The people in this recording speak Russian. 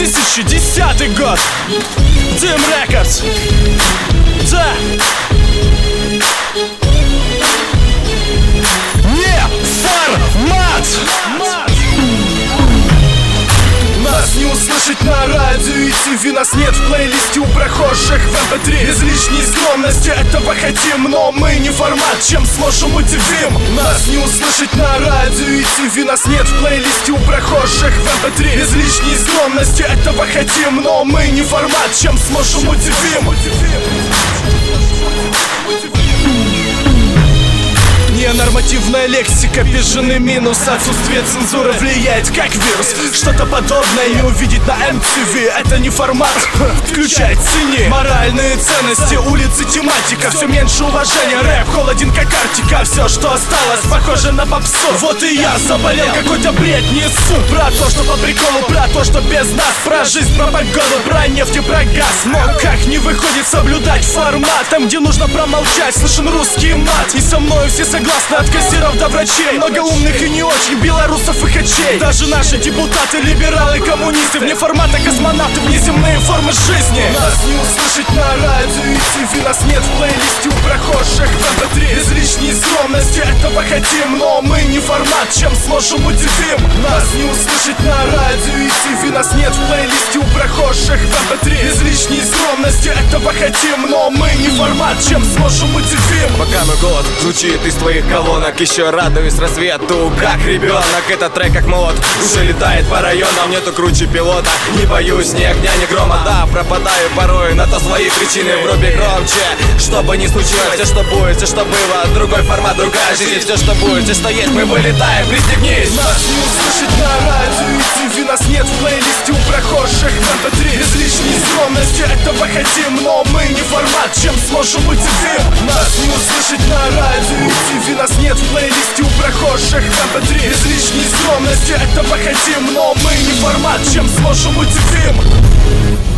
2010 год. Дим Рекордс. Да. Не формат. Нас не услышать на радио и ТВ. Нас нет в плейлисте у прохожих в MP3. Без лишней скромности этого хотим, но мы не формат, чем сможем удивим. Нас не услышать на радио и ТВ. Нас нет в плейлисте у прохожих в MP3. Без лишней скромности этого хотим, но мы не формат, чем сможем удивим. Ненормативная лексика, беженный минус. Отсутствие цензуры влияет как вирус. Что-то подобное не увидеть на MTV. Это не формат, включай, цени. Моральные ценности, улицы, тематика. Все меньше уважения, рэп холоден как Арктика. Все, что осталось, похоже на попсу. Вот и я заболел, какой-то бред несу. Про то, что по приколу, про то, что без нас. Про жизнь, про погоду, про нефть и про газ. Но как не выходит соблюдать формат? Там, где нужно промолчать, слышен русский мат. И со мной все согласны, от кассиров до врачей. Много умных и не очень, белорусов и хачей. Даже наши депутаты, либералы, коммунисты. Вне формата космонавты, внеземные формы жизни. Нас не услышать на радио и ТВ. Нас нет в плейлисте у прохожих в MP3. Без лишней скромности этого хотим, но мы не формат, чем сможем удивим. Нас не услышать на радио и ТВ. Нас нет в плейлисте у прохожих в MP3. Без лишней скромности этого хотим, но мы не формат, чем сможем удивим. Пока мой голос звучит из твоих колонок, еще радуюсь рассвету, как ребенок. Этот трек как молот, уже летает по районам. Нету круче пилота, не боюсь ни огня, ни грома. Да, пропадаю порой, на то свои причины. Вруби громче, что бы ни случилось. Все, что будет, все, что было, другой формат, другая жизнь. Все, что будет, все, что есть, мы вылетаем, пристегнись. Нас не услышать на радио и ТВ. Нас нет в плейлисте у прохожих в MP3. Без лишней скромности этого хотим, но мы не формат, чем сможем удивим. Нас не услышать на радио и ТВ. Нас нет в плейлисте у прохожих в MP3. Без лишней скромности этого хотим, но мы не формат, чем сможем удивим.